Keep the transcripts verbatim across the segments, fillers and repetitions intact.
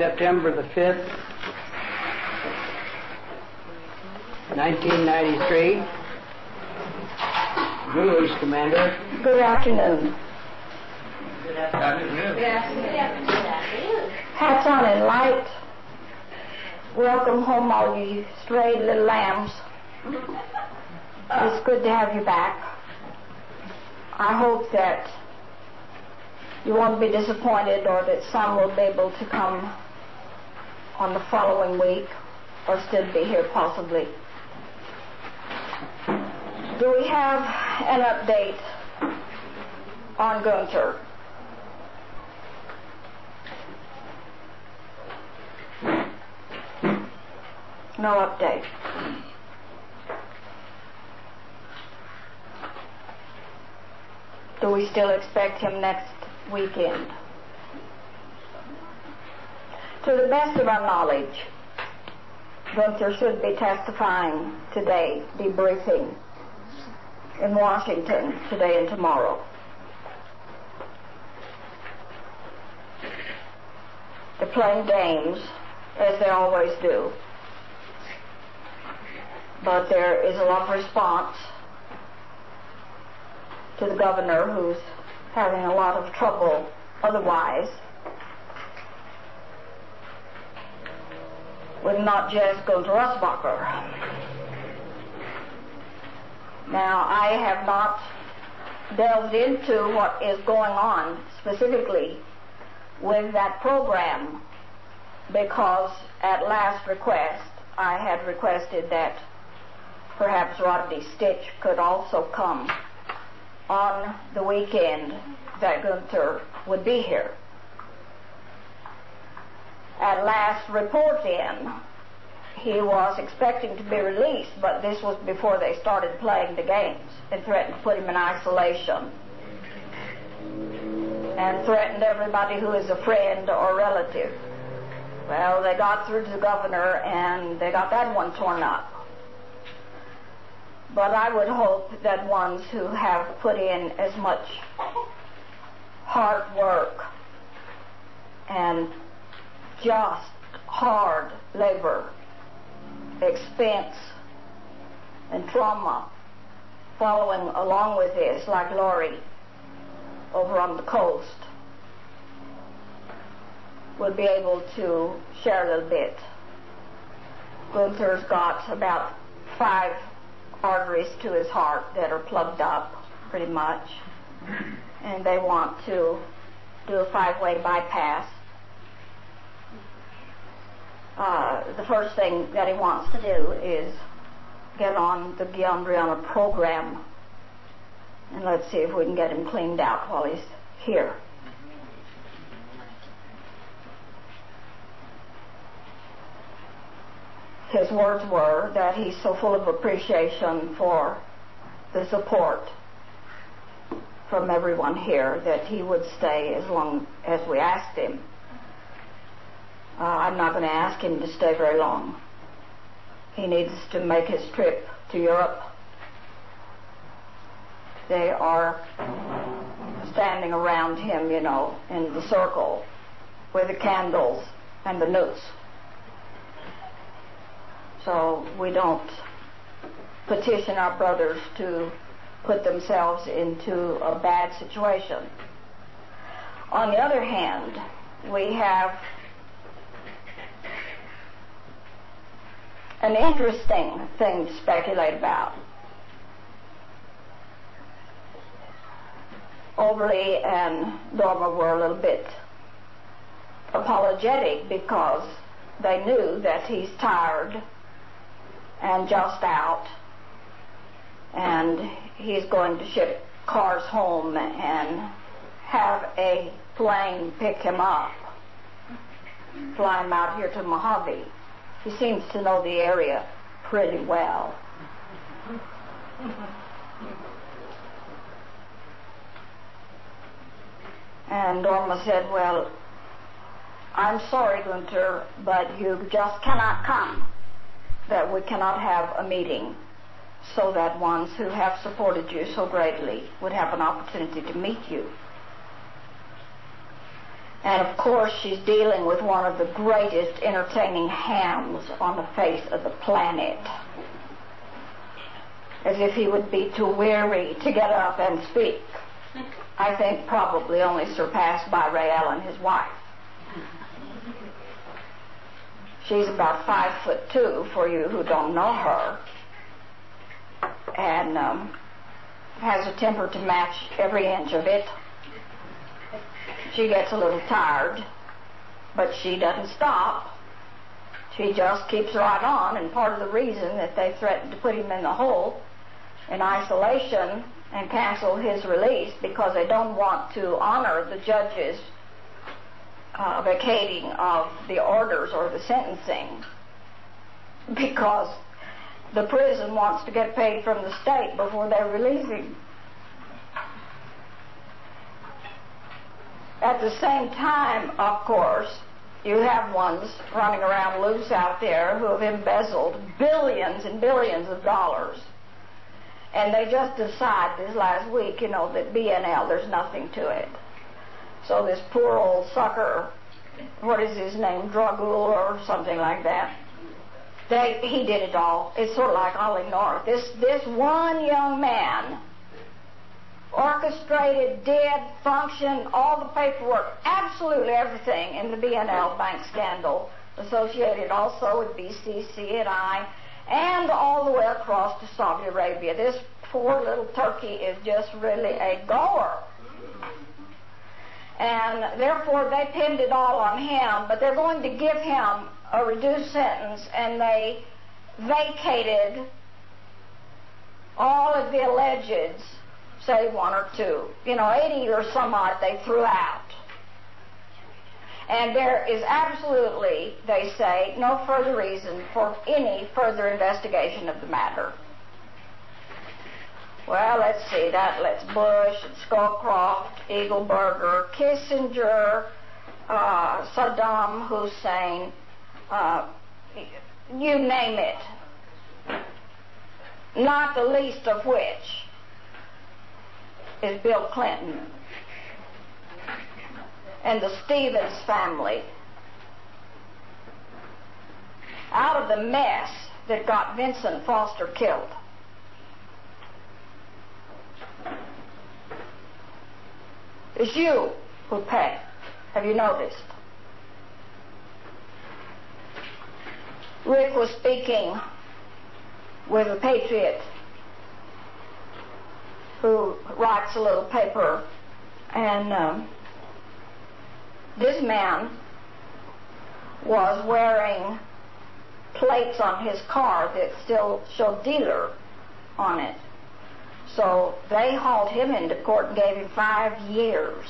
September the fifth, nineteen ninety-three. Greetings, Commander. Good afternoon. Good afternoon. Good afternoon. Hats on and light. Welcome home, all you stray little lambs. It's good to have you back. I hope that you won't be disappointed, or that some will be able to come on the following week, or still be here possibly. Do we have an update on Gunther? No update. Do we still expect him next weekend? To the best of our knowledge, Gunther should be testifying today, debriefing in Washington today and tomorrow. They're playing games, as they always do. But there is a lot of response to the governor, who's having a lot of trouble otherwise with not just Gunther Russbacher. Now, I have not delved into what is going on specifically with that program, because at last request I had requested that perhaps Rodney Stitch could also come on the weekend that Gunther would be here. At last report in, he was expecting to be released, but this was before they started playing the games, and threatened to put him in isolation, and threatened everybody who is a friend or relative. Well, they got through to the governor, and they got that one torn up. But I would hope that ones who have put in as much hard work and just hard labor, expense, and trauma following along with this, like Laurie over on the coast, will be able to share a little bit. Gunther's got about five arteries to his heart that are plugged up, pretty much, and they want to do a five-way bypass. Uh, the first thing that he wants to do is get on the Guillain-Barré program, and let's see if we can get him cleaned out while he's here. His words were that he's so full of appreciation for the support from everyone here that he would stay as long as we asked him. Uh, I'm not going to ask him to stay very long. He needs to make his trip to Europe. They are standing around him, you know, in the circle with the candles and the noose. So we don't petition our brothers to put themselves into a bad situation. On the other hand, we have an interesting thing to speculate about. Overly and Norma were a little bit apologetic because they knew that he's tired and just out, and he's going to ship cars home and have a plane pick him up, fly him out here to Mojave. He seems to know the area pretty well. And Norma said, well, I'm sorry, Gunther, but you just cannot come, that we cannot have a meeting so that ones who have supported you so greatly would have an opportunity to meet you. And of course, she's dealing with one of the greatest entertaining hams on the face of the planet. As if he would be too weary to get up and speak. I think probably only surpassed by Ray Allen, his wife. She's about five foot two, for you who don't know her, and um, has a temper to match every inch of it. She gets a little tired, but she doesn't stop. She just keeps right on, and part of the reason that they threatened to put him in the hole in isolation and cancel his release because they don't want to honor the judge's uh, vacating of the orders or the sentencing, because the prison wants to get paid from the state before they release him. At the same time, of course, you have ones running around loose out there who have embezzled billions and billions of dollars. And they just decide this last week, you know, that B N L, there's nothing to it. So this poor old sucker, what is his name, Dragul or something like that, they, he did it all. It's sort of like Ollie North. This, this one young man orchestrated, did, functioned, all the paperwork, absolutely everything in the B N L bank scandal, associated also with B C C and I, and all the way across to Saudi Arabia. This poor little turkey is just really a goer. And therefore they pinned it all on him, but they're going to give him a reduced sentence, and they vacated all of the allegeds, say one or two. You know, eighty or some odd they threw out. And there is absolutely, they say, no further reason for any further investigation of the matter. Well, let's see, that lets Bush, Scowcroft, Eagleburger, Kissinger, uh, Saddam Hussein, uh, you name it. Not the least of which is Bill Clinton and the Stevens family. Out of the mess that got Vincent Foster killed. It's you who pay. Have you noticed? Rick was speaking with a patriot who writes a little paper, and um, this man was wearing plates on his car that still showed dealer on it. So they hauled him into court and gave him five years.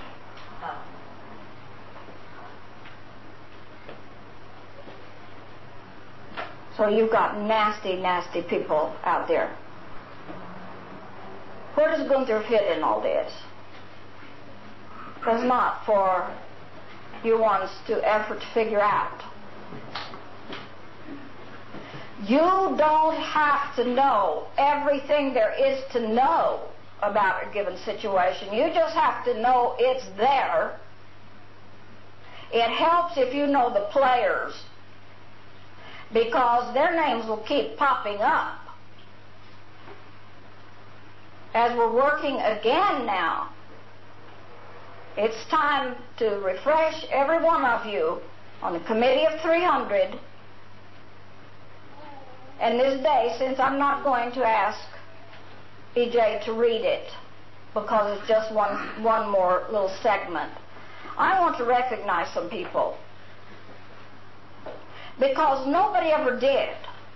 So you've got nasty, nasty people out there. Where does Gunther fit in all this? That's not for you ones to effort to figure out. You don't have to know everything there is to know about a given situation. You just have to know it's there. It helps if you know the players, because their names will keep popping up. As we're working again now, it's time to refresh every one of you on the Committee of three hundred. And this day, since I'm not going to ask E J to read it, because it's just one, one more little segment, I want to recognize some people. Because nobody ever did.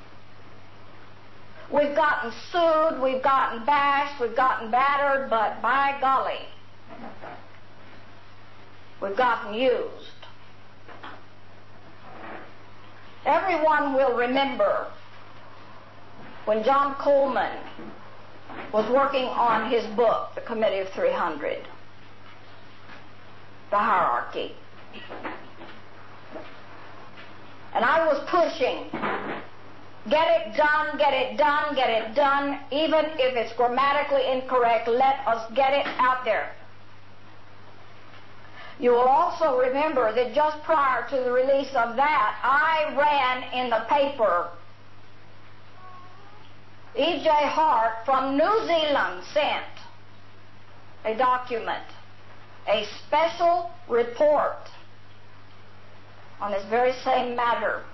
We've gotten sued, we've gotten bashed, we've gotten battered, but by golly, we've gotten used. Everyone will remember when John Coleman was working on his book, The Committee of three hundred, The Hierarchy. And I was pushing, get it done, get it done, get it done, even if it's grammatically incorrect, let us get it out there. You will also remember that just prior to the release of that, I ran in the paper. E J Hart from New Zealand sent a document, a special report on this very same matter.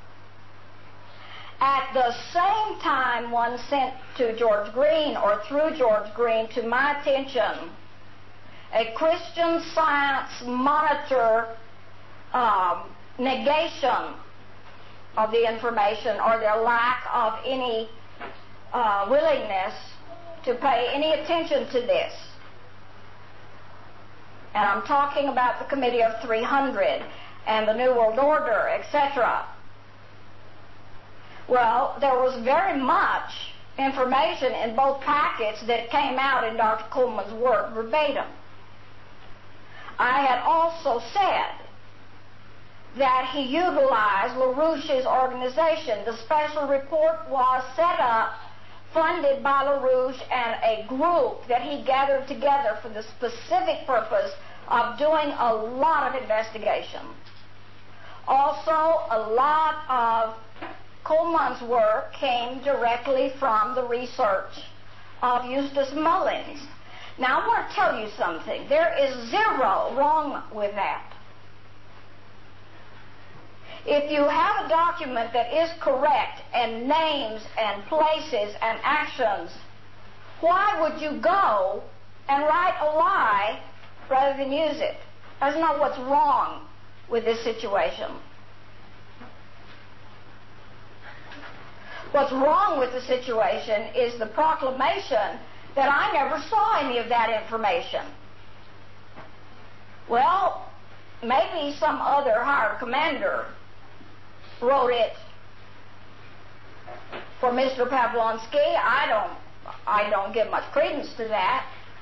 At the same time, one sent to George Green, or through George Green, to my attention, a Christian Science Monitor um, negation of the information, or their lack of any uh, willingness to pay any attention to this. And I'm talking about the Committee of three hundred and the New World Order, et cetera. Well, there was very much information in both packets that came out in Doctor Kuhlman's work verbatim. I had also said that he utilized LaRouche's organization. The special report was set up, funded by LaRouche and a group that he gathered together for the specific purpose of doing a lot of investigation. Also, a lot of Kuhlman's work came directly from the research of Eustace Mullins. Now, I want to tell you something. There is zero wrong with that. If you have a document that is correct and names and places and actions, why would you go and write a lie rather than use it? That's not what's wrong with this situation. What's wrong with the situation is the proclamation that I never saw any of that information. Well, maybe some other higher commander wrote it for Mister Pavlonsky. I don't, I don't give much credence to that.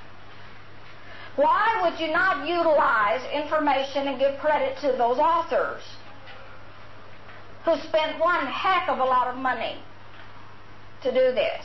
Why would you not utilize information and give credit to those authors who spent one heck of a lot of money to do this?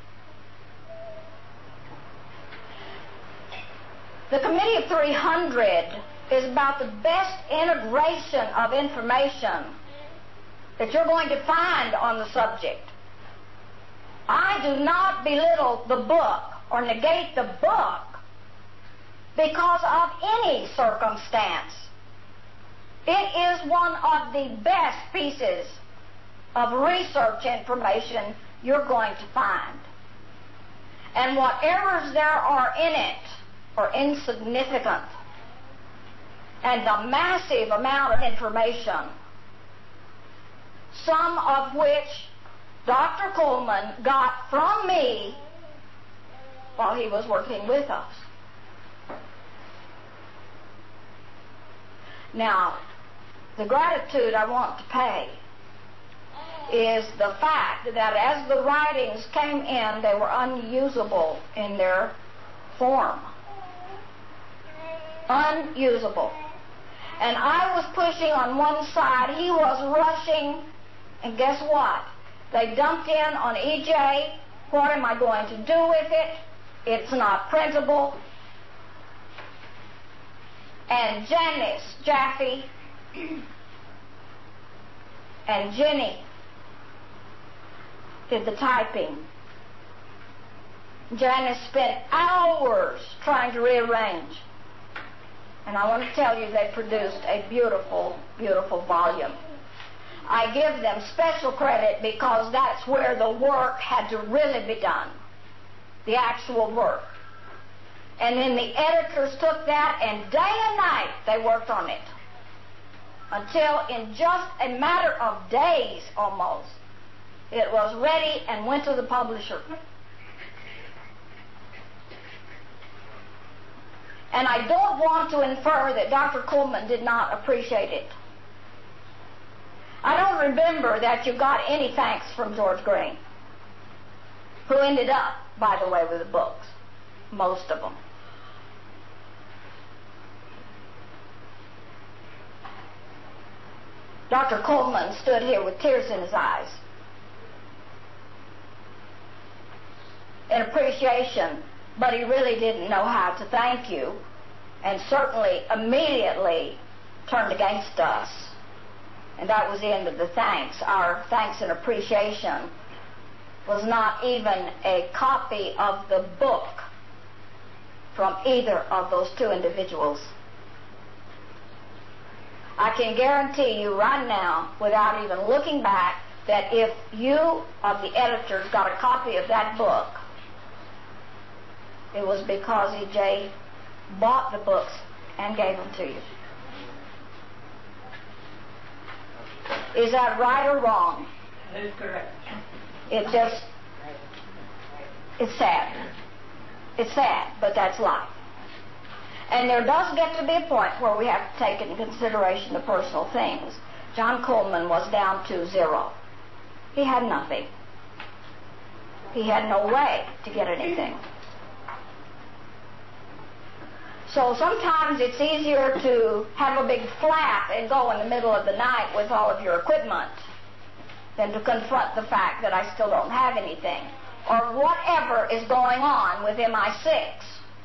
The Committee of three hundred is about the best integration of information that you're going to find on the subject. I do not belittle the book or negate the book because of any circumstance. It is one of the best pieces of research information you're going to find. And what errors there are in it are insignificant. And the massive amount of information, some of which Doctor Kuhlman got from me while he was working with us. Now, the gratitude I want to pay is the fact that as the writings came in, they were unusable in their form. Unusable. And I was pushing on one side, he was rushing, and guess what? They dumped in on E J, what am I going to do with it? It's not printable. And Janice Jaffe and Jenny did the typing. Janice spent hours trying to rearrange. And I want to tell you they produced a beautiful, beautiful volume. I give them special credit because that's where the work had to really be done. The actual work. And then the editors took that and day and night they worked on it. Until in just a matter of days almost, it was ready and went to the publisher. And I don't want to infer that Doctor Kuhlman did not appreciate it. I don't remember that you got any thanks from George Green, who ended up, by the way, with the books, most of them. Doctor Kuhlman stood here with tears in his eyes in appreciation, but he really didn't know how to thank you and certainly immediately turned against us. And that was the end of the thanks. Our thanks and appreciation was not even a copy of the book from either of those two individuals. I can guarantee you right now, without even looking back, that if you of the editors got a copy of that book, it was because E J bought the books and gave them to you. Is that right or wrong? That is correct. It just, it's sad. It's sad, but that's life. And there does get to be a point where we have to take into consideration the personal things. John Coleman was down to zero. He had nothing. He had no way to get anything. So sometimes it's easier to have a big flap and go in the middle of the night with all of your equipment than to confront the fact that I still don't have anything, or whatever is going on with M I six.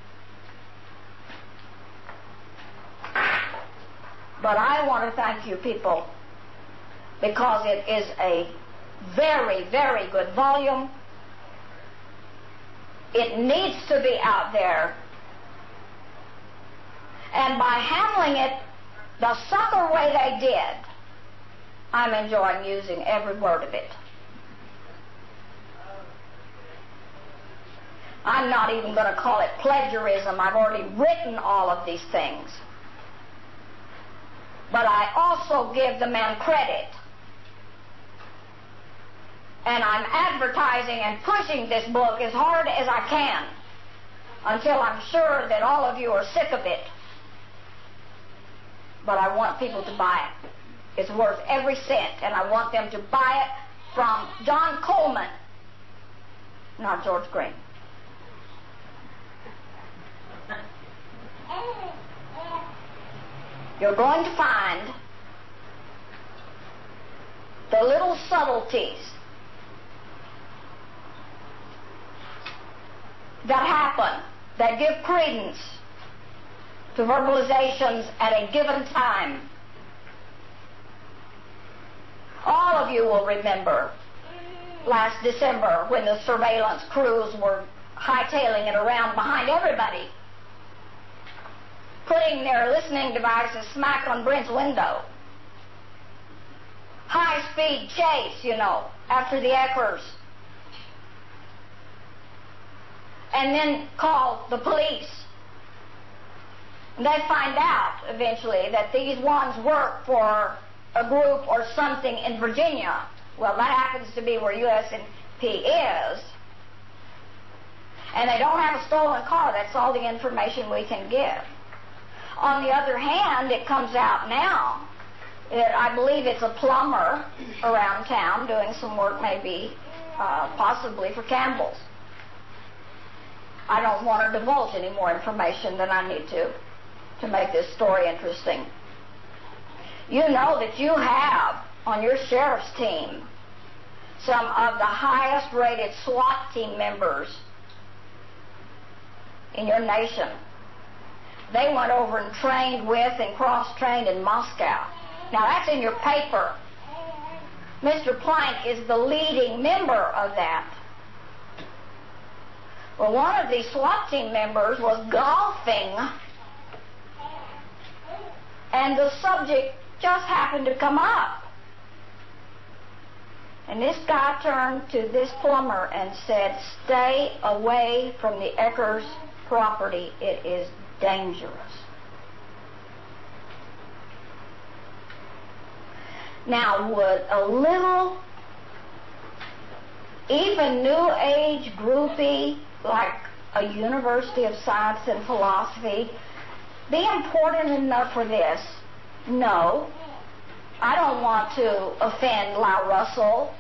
But I want to thank you people, because it is a very, very good volume. It needs to be out there. And by handling it the sucker way they did, I'm enjoying using every word of it. I'm not even going to call it plagiarism. I've already written all of these things. But I also give the man credit. And I'm advertising and pushing this book as hard as I can until I'm sure that all of you are sick of it. But I want people to buy it. It's worth every cent, and I want them to buy it from John Coleman, not George Green. You're going to find the little subtleties that happen, that give credence to verbalizations at a given time. All of you will remember last December when the surveillance crews were hightailing it around behind everybody, putting their listening devices smack on Brent's window. High-speed chase, you know, after the Eckers. And then call the police. And they find out eventually that these ones work for a group or something in Virginia. Well, that happens to be where U S P is. And they don't have a stolen car. That's all the information we can give. On the other hand, it comes out now that I believe it's a plumber around town doing some work, maybe, uh, possibly for Campbell's. I don't want to divulge any more information than I need to to make this story interesting. You know that you have on your sheriff's team some of the highest rated SWAT team members in your nation. They went over and trained with and cross-trained in Moscow. Now that's in your paper. Mister Plank is the leading member of that. Well, one of these SWAT team members was golfing, and the subject just happened to come up. And this guy turned to this plumber and said, "Stay away from the Eckers property. It is dangerous." Now, would a little, even New Age groupie like a University of Science and Philosophy be important enough for this? No. I don't want to offend Lau Russell.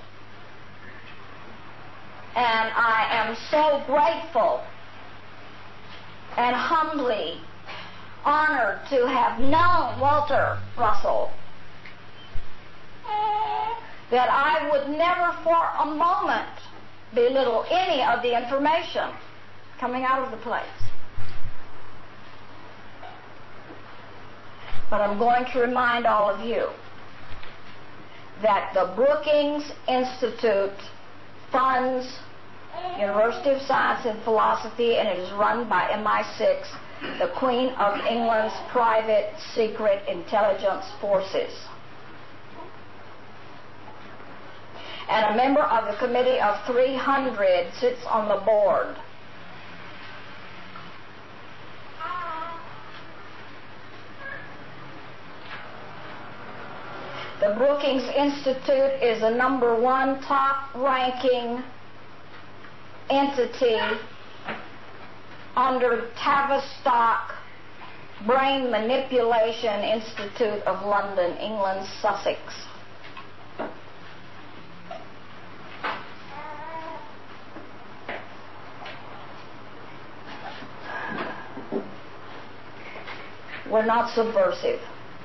And I am so grateful and humbly honored to have known Walter Russell that I would never for a moment belittle any of the information coming out of the place. But I'm going to remind all of you that the Brookings Institute funds University of Science and Philosophy, and it is run by M I six, the Queen of England's private secret intelligence forces. And a member of the committee of three hundred sits on the board. The Brookings Institute is the number one top-ranking entity under Tavistock Brain Manipulation Institute of London, England, Sussex. We're not subversive.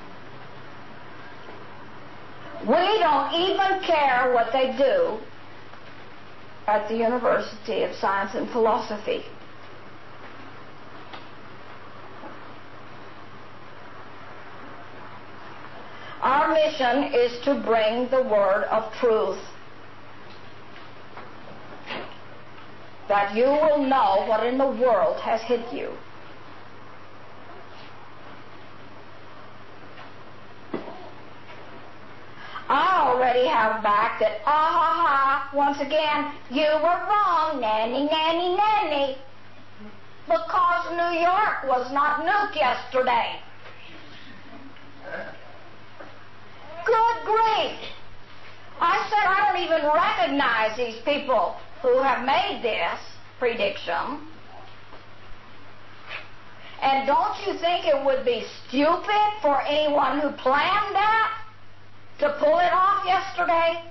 We don't even care what they do at the University of Science and Philosophy. Our mission is to bring the word of truth, that you will know what in the world has hit you. I already have back that, ah ha ha, once again, you were wrong, nanny, nanny, nanny, because New York was not nuked yesterday. Good grief. I said I don't even recognize these people who have made this prediction. And don't you think it would be stupid for anyone who planned that to pull it off yesterday?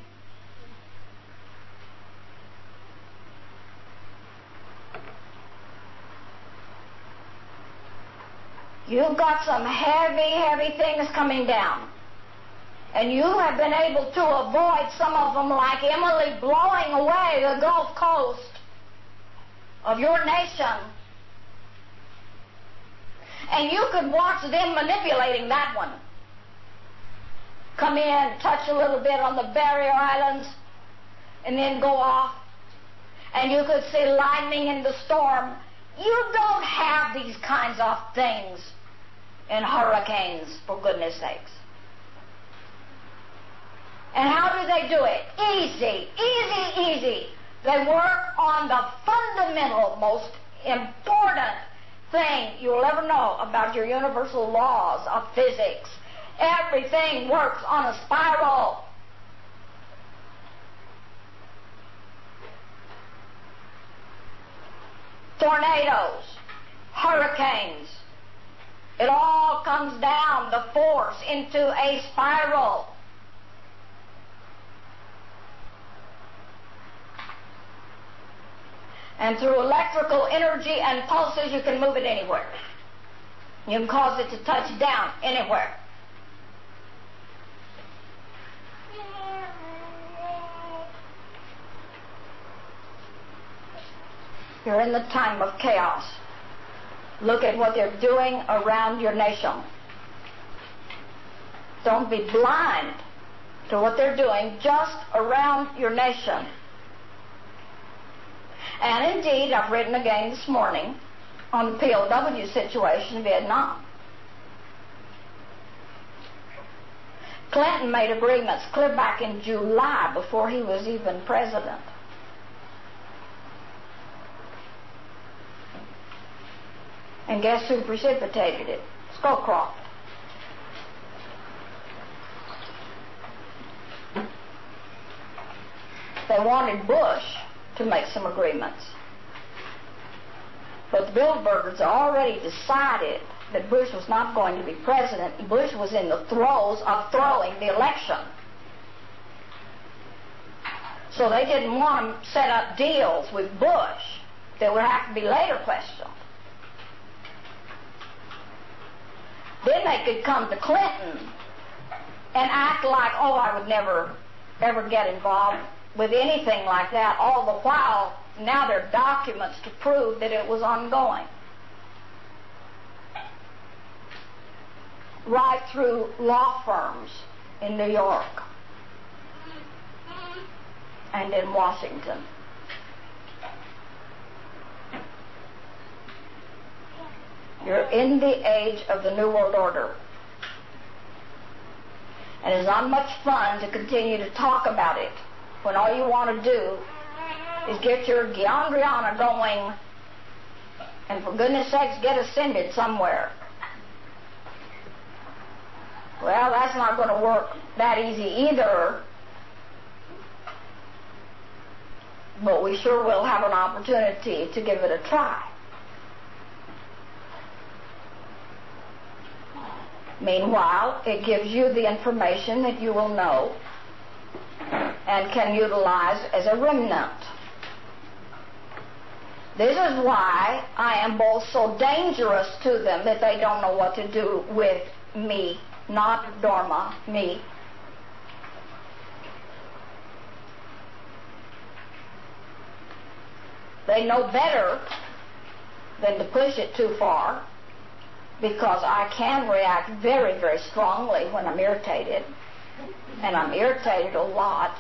You've got some heavy, heavy things coming down. And you have been able to avoid some of them, like Emily blowing away the Gulf Coast of your nation. And you could watch them manipulating that one. Come in, touch a little bit on the barrier islands, and then go off. And you could see lightning in the storm. You don't have these kinds of things in hurricanes, for goodness sakes. And how do they do it? Easy, easy, easy. They work on the fundamental, most important thing you'll ever know about your universal laws of physics. Everything works on a spiral. Tornadoes, hurricanes, it all comes down, the force, into a spiral. And through electrical energy and pulses, you can move it anywhere. You can cause it to touch down anywhere. You're in the time of chaos. Look at what they're doing around your nation. Don't be blind to what they're doing just around your nation. And indeed, I've written again this morning on the P O W situation in Vietnam. Clinton made agreements clear back in July before he was even president. And guess who precipitated it? Scowcroft. They wanted Bush to make some agreements. But the Bilderbergers already decided that Bush was not going to be president. Bush was in the throes of throwing the election. So they didn't want to set up deals with Bush that would have to be later questioned. Then they could come to Clinton and act like, oh, I would never, ever get involved with anything like that, all the while now there are documents to prove that it was ongoing. right through law firms in New York and in Washington. You're in the age of the New World Order. And it's not much fun to continue to talk about it when all you want to do is get your Gyandrayana going and, for goodness sakes, get ascended somewhere. Well, that's not going to work that easy either. But we sure will have an opportunity to give it a try. Meanwhile, it gives you the information that you will know and can utilize as a remnant. This is why I am both so dangerous to them that they don't know what to do with me, not Dharma, me. They know better than to push it too far, because I can react very, very strongly when I'm irritated. And I'm irritated a lot.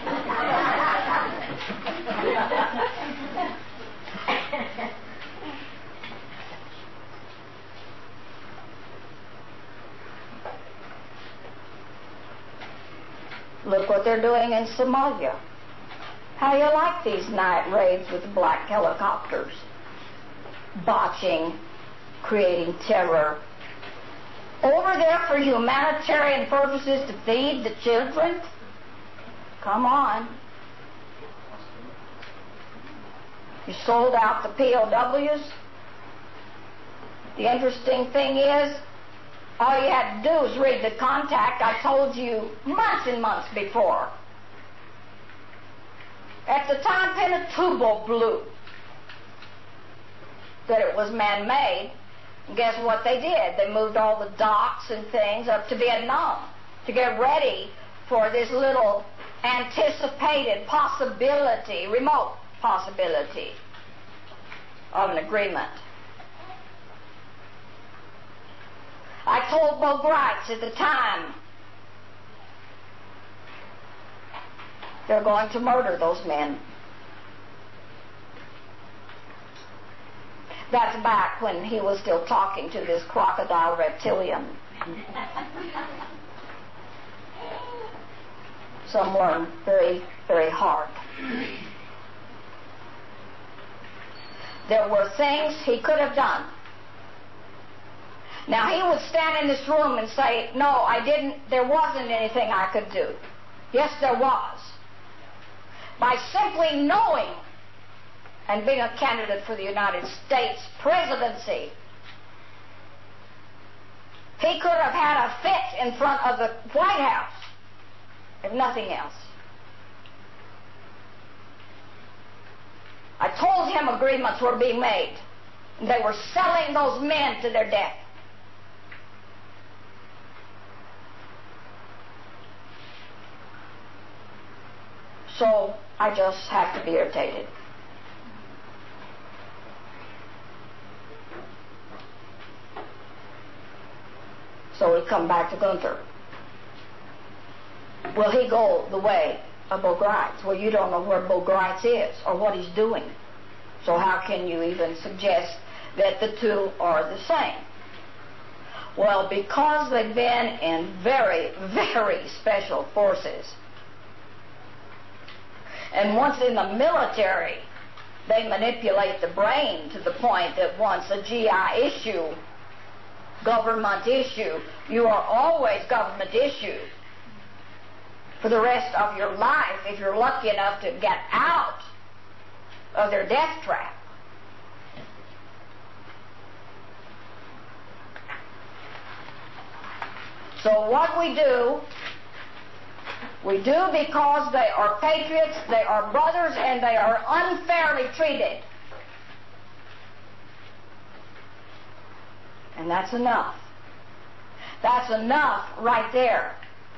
Look what they're doing in Somalia. How do you like these night raids with black helicopters? Botching, creating terror. Over there for humanitarian purposes to feed the children? Come on. You sold out the P O Ws. The interesting thing is, all you had to do is read the contact I told you months and months before. At the time Pinatubo blew, that it was man-made, and guess what they did? They moved all the docks and things up to Vietnam to get ready for this little anticipated possibility, remote possibility of an agreement. I told Bo Gritz at the time, they're going to murder those men. That's back when he was still talking to this crocodile reptilian. Some learn very, very hard. There were things he could have done. Now, he would stand in this room and say, no, I didn't, there wasn't anything I could do. Yes, there was. By simply knowing and being a candidate for the United States presidency, he could have had a fit in front of the White House, if nothing else. I told him agreements were being made, and they were selling those men to their death. So I just have to be irritated. So we come back to Gunther. Will he go the way of Bo Gritz? Well, you don't know where Bo Gritz is or what he's doing. So how can you even suggest that the two are the same? Well, because they've been in very, very special forces. And once in the military, they manipulate the brain to the point that once a G I issue, government issue, you are always government issue for the rest of your life if you're lucky enough to get out of their death trap. So what we do, we do because they are patriots, they are brothers, and they are unfairly treated. And that's enough. That's enough right there.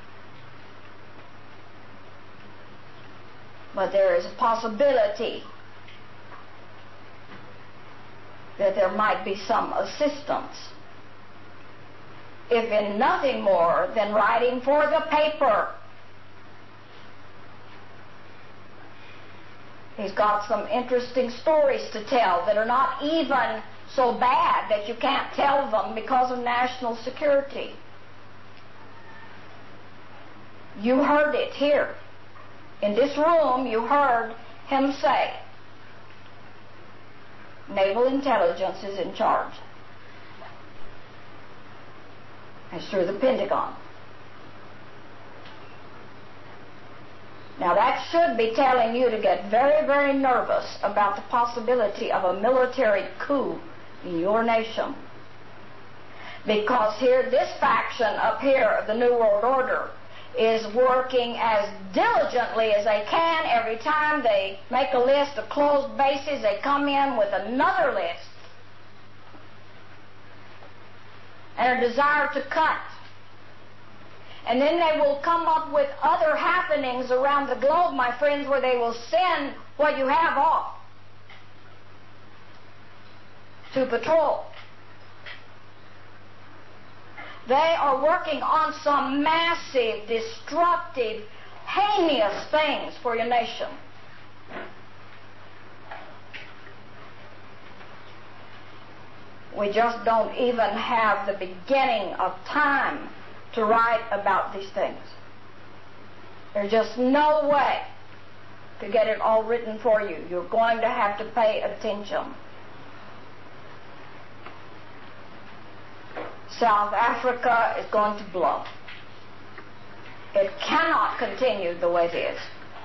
But there is a possibility that there might be some assistance if in nothing more than writing for the paper. He's got some interesting stories to tell that are not even so bad that you can't tell them because of national security. You heard it here. In this room, you heard him say, Naval Intelligence is in charge. It's through the Pentagon. Now that should be telling you to get very, very nervous about the possibility of a military coup in your nation. Because here, this faction up here of the New World Order is working as diligently as they can. Every time they make a list of closed bases, they come in with another list and a desire to cut. And then they will come up with other happenings around the globe, my friends, where they will send what you have off to patrol. They are working on some massive, destructive, heinous things for your nation. We just don't even have the beginning of time to write about these things. There's just no way to get it all written for you. You're going to have to pay attention. South Africa is going to blow. It cannot continue the way it is.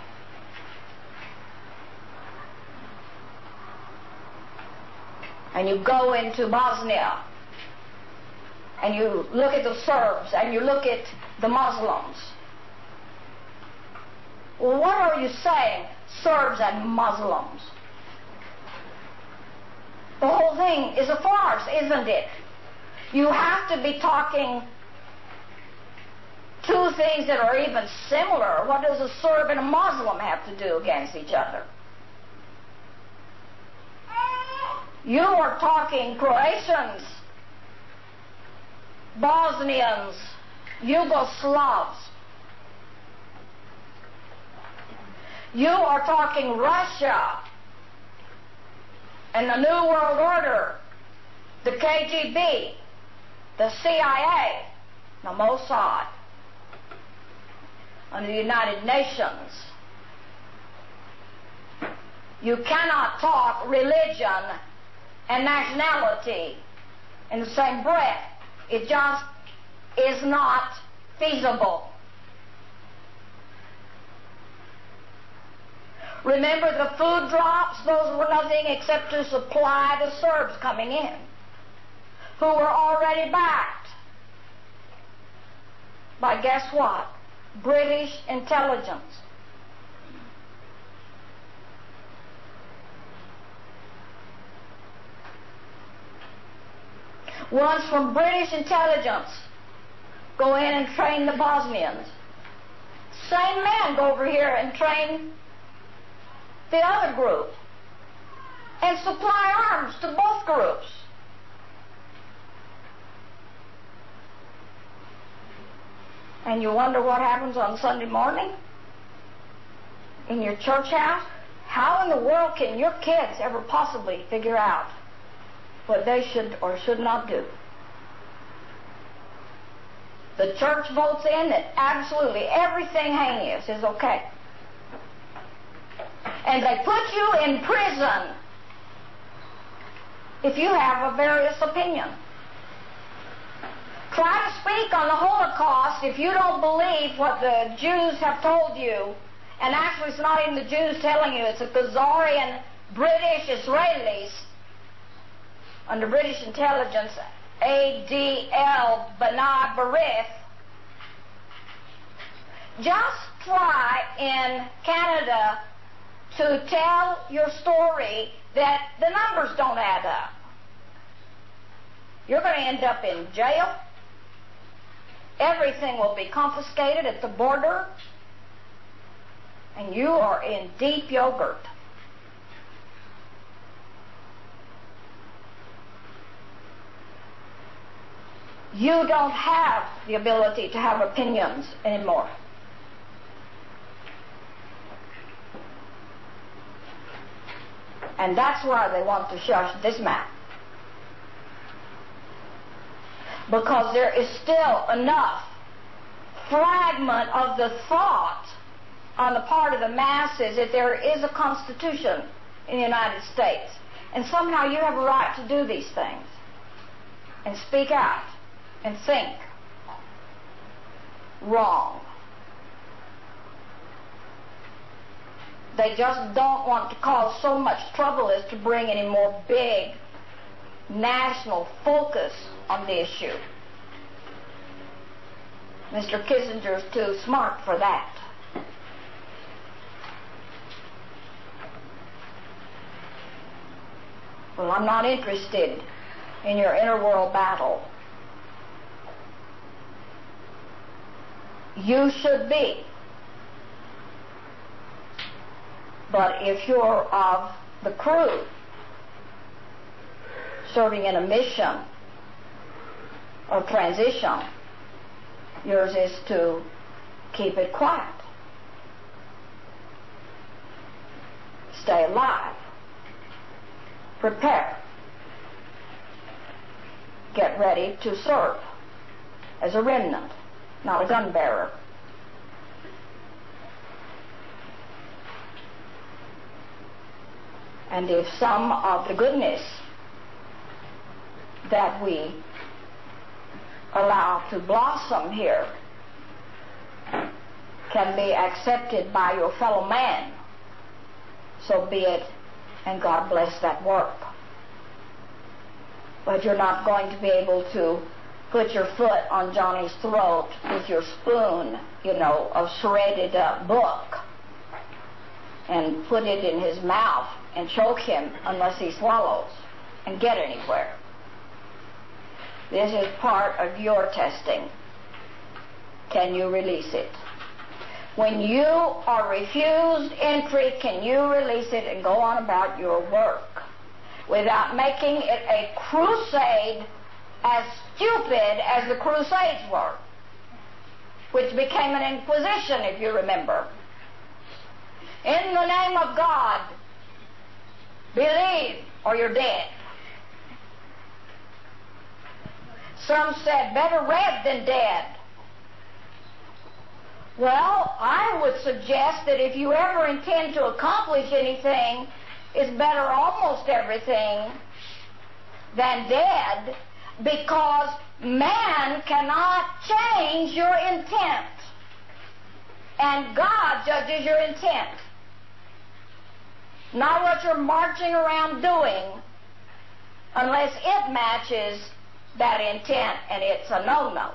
And you go into Bosnia, and you look at the Serbs, and you look at the Muslims. Well, what are you saying, Serbs and Muslims? The whole thing is a farce, isn't it? You have to be talking two things that are even similar. What does a Serb and a Muslim have to do against each other? You are talking Croatians, Bosnians, Yugoslavs. You are talking Russia and the New World Order, the K G B, the C I A, the Mossad, under the United Nations. You cannot talk religion and nationality in the same breath. It just is not feasible. Remember the food drops? Those were nothing except to supply the Serbs coming in, who were already backed by, guess what? British intelligence. Ones from British intelligence go in and train the Bosnians. Same men go over here and train the other group and supply arms to both groups. And you wonder what happens on Sunday morning in your church house? How in the world can your kids ever possibly figure out what they should or should not do? The church votes in that absolutely everything heinous is okay. And they put you in prison if you have a various opinion. Try to speak on the Holocaust if you don't believe what the Jews have told you. And actually it's not even the Jews telling you, it's the Khazarian British Israelis under British intelligence, A D L B'nai B'rith. Just try in Canada to tell your story that the numbers don't add up. You're going to end up in jail. Everything will be confiscated at the border, and you are in deep yogurt. you don't have the ability to have opinions anymore. And that's why they want to shush this man. Because there is still enough fragment of the thought on the part of the masses that there is a constitution in the United States. And somehow you have a right to do these things and speak out and think. Wrong. They just don't want to cause so much trouble as to bring any more big national focus on the issue. Mister Kissinger's too smart for that. Well, I'm not interested in your inner world battle. You should be. But if you're of the crew, serving in a mission or transition, yours is to keep it quiet. Stay alive. Prepare. Get ready to serve as a remnant, not a gun bearer. And if some of the goodness that we allow to blossom here can be accepted by your fellow man, so be it, and God bless that work. But you're not going to be able to put your foot on Johnny's throat with your spoon, you know, of shredded uh, book, and put it in his mouth and choke him unless he swallows and get anywhere. This is part of your testing. Can you release it? When you are refused entry, can you release it and go on about your work without making it a crusade as stupid as the Crusades were, which became an inquisition, if you remember? In the name of God, believe or you're dead. Some said, better red than dead. Well, I would suggest that if you ever intend to accomplish anything, it's better almost everything than dead, because man cannot change your intent. And God judges your intent. Not what you're marching around doing, unless it matches that intent, and it's a no-no.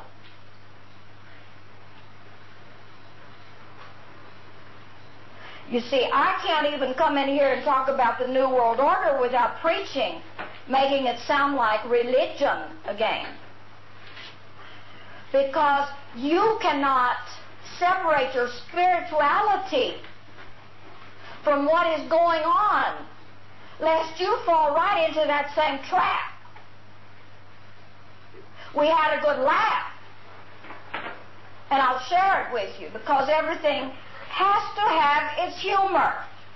You see, I can't even come in here and talk about the New World Order without preaching, making it sound like religion again. Because you cannot separate your spirituality from what is going on, lest you fall right into that same trap. We had a good laugh, and I'll share it with you, because everything has to have its humor.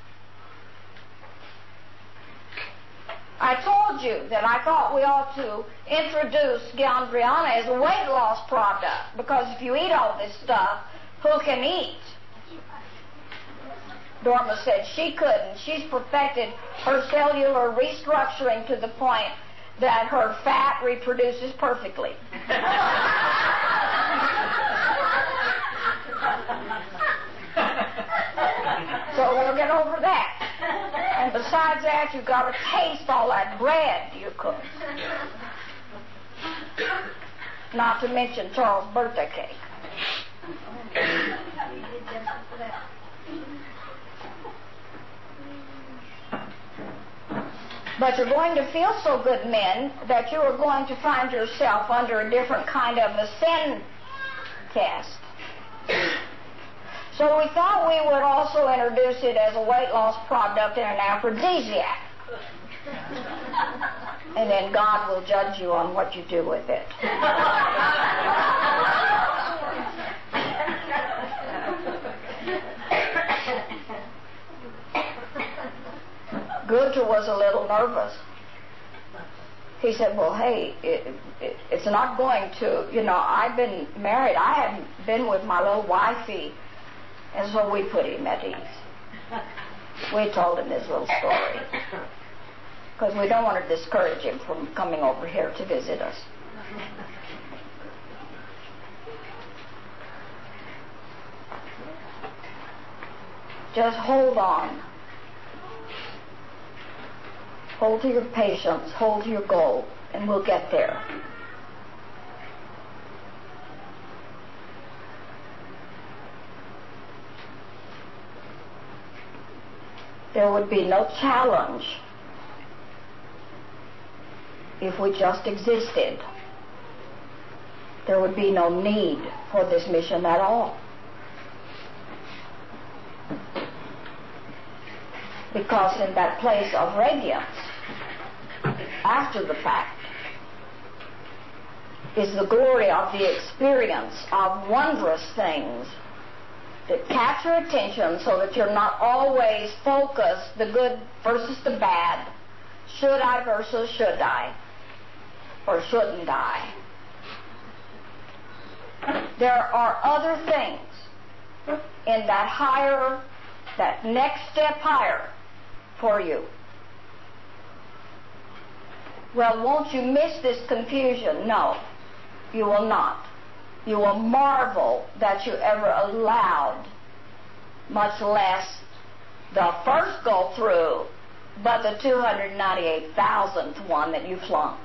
I told you that I thought we ought to introduce Gandriana as a weight loss product, because if you eat all this stuff, who can eat? Dorma said she couldn't. She's perfected her cellular restructuring to the point that her fat reproduces perfectly. So we'll get over that. And besides that, you've got to taste all that bread you cook. Not to mention Charles' birthday cake. But you're going to feel so good, men, that you are going to find yourself under a different kind of a sin test. So we thought we would also introduce it as a weight loss product and an aphrodisiac. and then God will judge you on what you do with it. Gunther was a little nervous. He said, well, hey, it, it, it's not going to, you know, I've been married. I haven't been with my little wifey. And so we put him at ease. We told him his little story. Because we don't want to discourage him from coming over here to visit us. Just hold on. Hold to your patience, hold to your goal, and we'll get there. There would be no challenge if we just existed. There would be no need for this mission at all. Because in that place of radiance, after the fact, is the glory of the experience of wondrous things that catch your attention so that you're not always focused, the good versus the bad, should I versus should I, or shouldn't I. There are other things in that higher, that next step higher for you. Well, won't you miss this confusion? No, you will not. You will marvel that you ever allowed, much less the first go through, but the two hundred ninety-eight thousandth one that you flunked.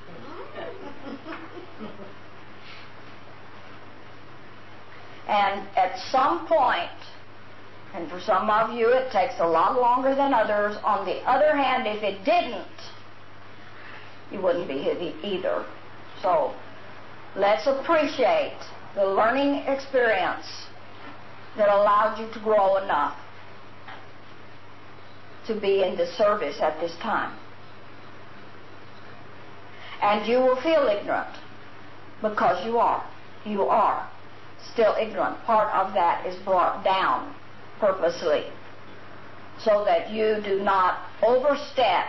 And at some point, and for some of you it takes a lot longer than others, on the other hand, if it didn't, you wouldn't be here either. So let's appreciate the learning experience that allowed you to grow enough to be in this service at this time. And you will feel ignorant, because you are. You are still ignorant. Part of that is brought down purposely so that you do not overstep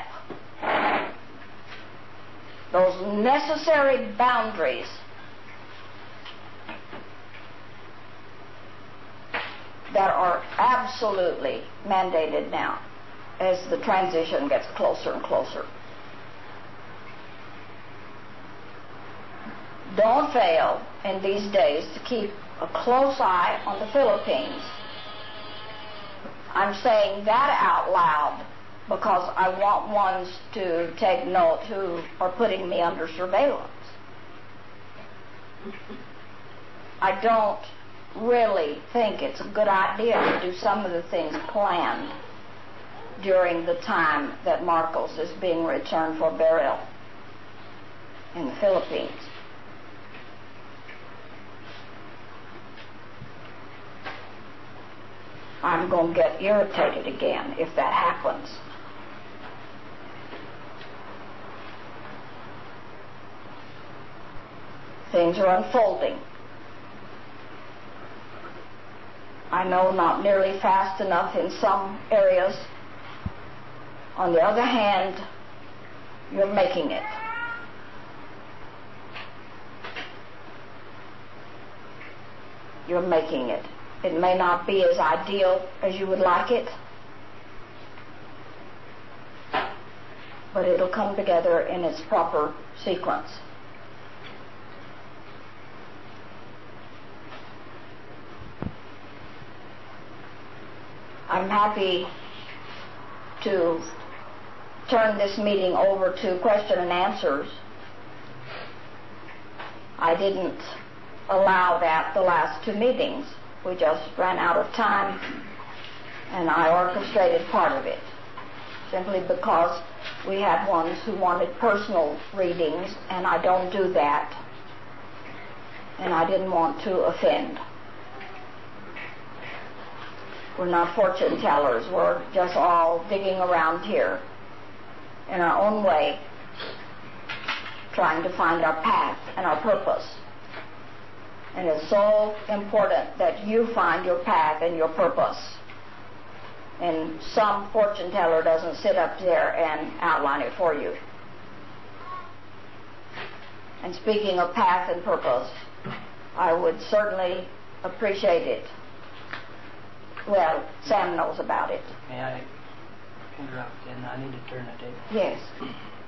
those necessary boundaries that are absolutely mandated now as the transition gets closer and closer. Don't fail in these days to keep a close eye on the Philippines. I'm saying that out loud because I want ones to take note who are putting me under surveillance. I don't really think it's a good idea to do some of the things planned during the time that Marcos is being returned for burial in the Philippines. I'm going to get irritated again if that happens. Things are unfolding. I know not nearly fast enough in some areas. On the other hand, you're making it. You're making it. It may not be as ideal as you would like it, but it'll come together in its proper sequence. I'm happy to turn this meeting over to question and answers. I didn't allow that the last two meetings. We just ran out of time, and I orchestrated part of it, simply because we had ones who wanted personal readings, and I don't do that, and I didn't want to offend. We're not fortune tellers. We're just all digging around here in our own way trying to find our path and our purpose. And it's so important that you find your path and your purpose. And some fortune teller doesn't sit up there and outline it for you. And speaking of path and purpose, I would certainly appreciate it. Well, Sam knows about it. May I interrupt? And I need to turn the tape. Yes.